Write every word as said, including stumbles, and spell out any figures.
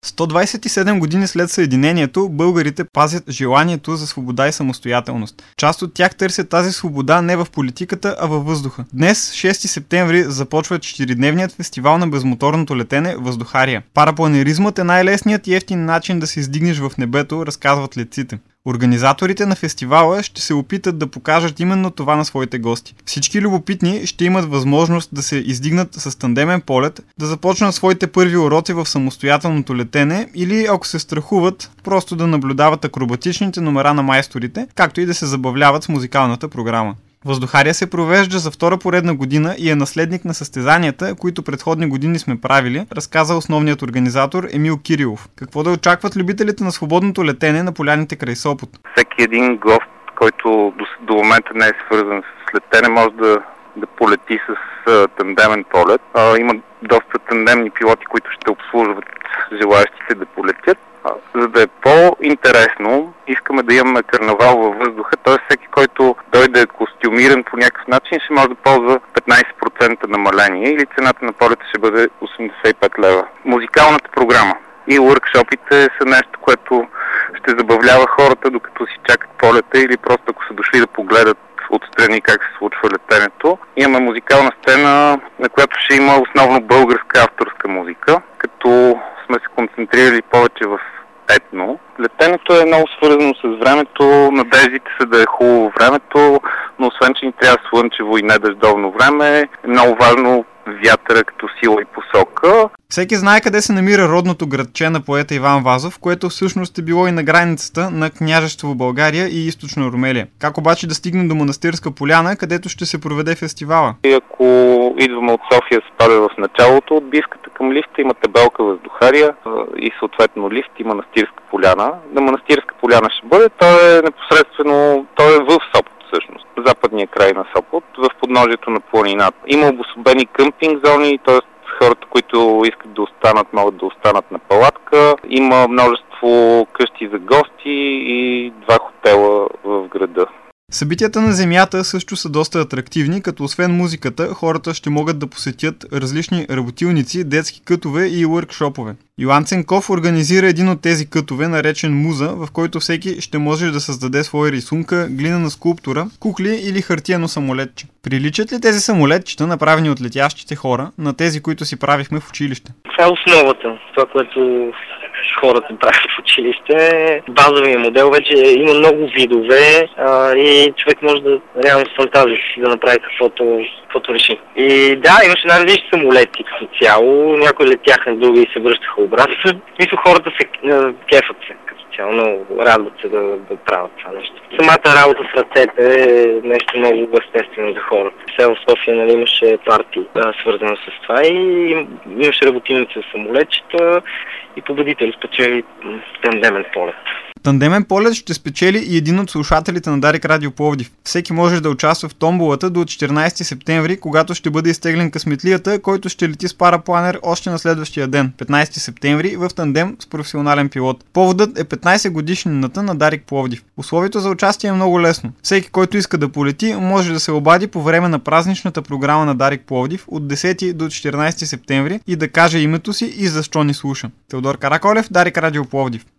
сто двадесет и седем години след съединението, българите пазят желанието за свобода и самостоятелност. Част от тях търсят тази свобода не в политиката, а във въздуха. Днес, шести септември, започва четиридневният фестивал на безмоторното летене Въздухария. Парапланеризмът е най-лесният и ефтин начин да се издигнеш в небето, разказват летците. Организаторите на фестивала ще се опитат да покажат именно това на своите гости. Всички любопитни ще имат възможност да се издигнат с тандемен полет, да започнат своите първи уроци в самостоятелното летене или, ако се страхуват, просто да наблюдават акробатичните номера на майсторите, както и да се забавляват с музикалната програма. Въздухария се провежда за втора поредна година и е наследник на състезанията, които предходни години сме правили, разказа основният организатор Емил Кирилов. Какво да очакват любителите на свободното летене на поляните край Сопот? Всеки един гост, който до, до момента не е свързан с летене, може да, да полети с а, тандемен полет. А, има доста тандемни пилоти, които ще обслужват желаящите да полетят. За да е по-интересно, искаме да имаме карнавал във въздуха, т.е. всеки, който дойде костюмиран по някакъв начин, ще може да ползва петнадесет процента намаление или цената на полета ще бъде осемдесет и пет лева. Музикалната програма и уъркшопите са нещо, което ще забавлява хората, докато си чакат полета или просто ако са дошли да погледат отстрани как се случва летенето. Имаме музикална сцена, на която ще има основно българска авторска музика, като сме се концентрирали повече в етно. Летенето е много свързано с времето, надеждите са да е хубаво времето, но освен, че ни трябва слънчево и недъждовно време, е много важно вятъра като сила и посока. Всеки знае къде се намира родното градче на поета Иван Вазов, което всъщност е било и на границата на княжество България и източна Румелия. Как обаче да стигнем до Манастирска поляна, където ще се проведе фестивала? И ако идваме от София, се пада в началото, отбивката към лифта има табелка Въздухария и съответно лифт и Манастирска поляна. На Манастирска поляна ще бъде, той е непосредствено, той е в Сопот всъщност, западния край на Сопот, в подножието на планината. Има обособени къмпинг зони, т.е. хората, които искат да останат, могат да останат на палатка. Има множество къщи за гости и два хотела в града. Събитията на земята също са доста атрактивни, като освен музиката, хората ще могат да посетят различни работилници, детски кътове и уъркшопове. Йоан Ценков организира един от тези кътове, наречен Муза, в който всеки ще може да създаде своя рисунка, глинена скулптура, кукли или хартиено самолетче. Приличат ли тези самолетчета, направени от летящите хора, на тези, които си правихме в училище? Това е основата, това, което хората правят в училище. Базовия модел вече има много видове а, и човек може да реално с фантазия си да направи каквото, каквото реши. И да, имаше най-различни самолети като цяло, някои летяха, други и се връщаха обратно. Мисля, хората се кефат се като цяло, много радват се да, да правят това нещо. Самата работа с ръцете е нещо много естествено за хората. Все в София, нали, имаше партии, да, свързано с това и имаше работилници за самолетчета и победители спечели тандемен полет. Тандемен полет ще спечели и един от слушателите на Дарик Радио Пловдив. Всеки може да участва в томболата до четиринадесети септември, когато ще бъде изтеглен късметлията, който ще лети с парапланер още на следващия ден, петнадесети септември, в тандем с професионален пилот. Поводът е петнадесет годишнината на Дарик Пловдив. Условието за участие е много лесно. Всеки, който иска да полети, може да се обади по време на празничната програма на Дарик Пловдив от десети до четиринадесети септември и да каже името си и защо ни слуша. Теодор Караколев, Дарик Радио Пловдив.